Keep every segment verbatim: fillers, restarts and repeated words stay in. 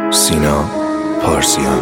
سینا پارسیان.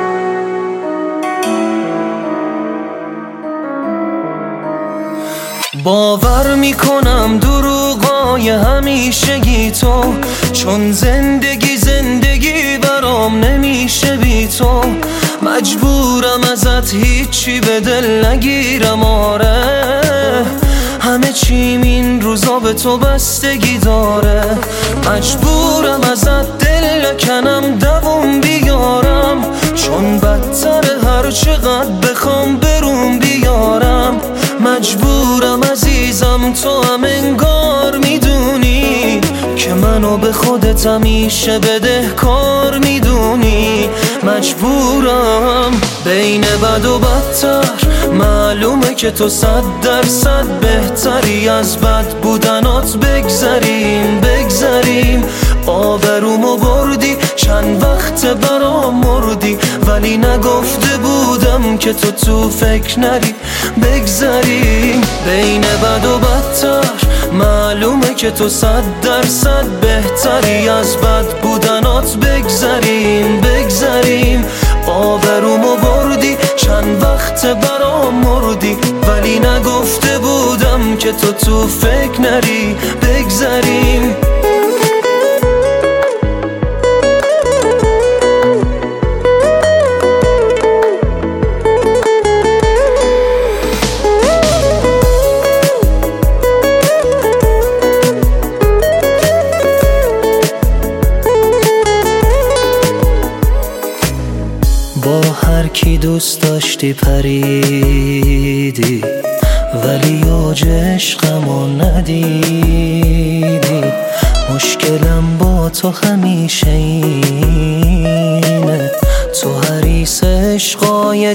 باور میکنم دروغای همیشگی تو، چون زندگی زندگی برام نمیشه بی تو. مجبورم ازت هیچی به دل نگیرم، آره همه چیم این روزا به تو بستگی داره. مجبورم ازت دل نکنم دووم بیارم، چون بدتر هر چقدر بخوام برون بیارم. مجبورم عزیزم تو هم انگار میدونی که منو به خودت همیشه بدهکار میدونی. مجبورم بین بد و بدتر، معلومه که تو صد درصد بهتری، از بد بودنات بگذریم بگذریم. آبرومو بردی چند وقت برام مردی، ولی نگفته بودم که تو تو فکر نری. بگذریم بین بد و بدتر، معلومه که تو صد درصد بهتری، از بد بودنات بگذریم بگذریم. آبرومو بردی چند وقت برام مردی، ولی نگفته بودم که تو تو فکر نری. بگذریم با هر کی دوست داشتی پریدی، ولی اوج عشقمو ندیدی. مشکلم با تو همیشه اینه، تو حریص عشقای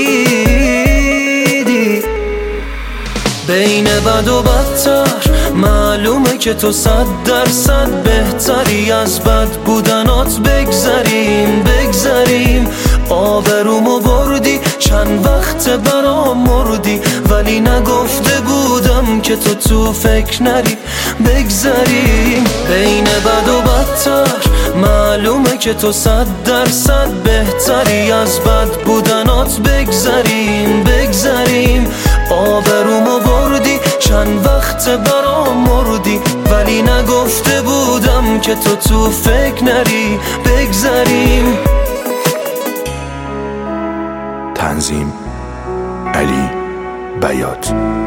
جدیدی. بین بد و بدتر، معلومه که تو صد درصد بهتری، از بد بودنات بگذریم بگذریم. آبرومو بردی چند وقت برام مردی، ولی نگفته بودم که تو تو فکر نری. بگذریم بین بد و بدتر، معلومه که تو صد درصد بهتری، از بد بودنات بگذریم بگذریم. آبرومو بردی چند وقت برام مردی، ولی نگفته بودم که تو تو فکر نری. بگذریم. تنظیم علی بیات.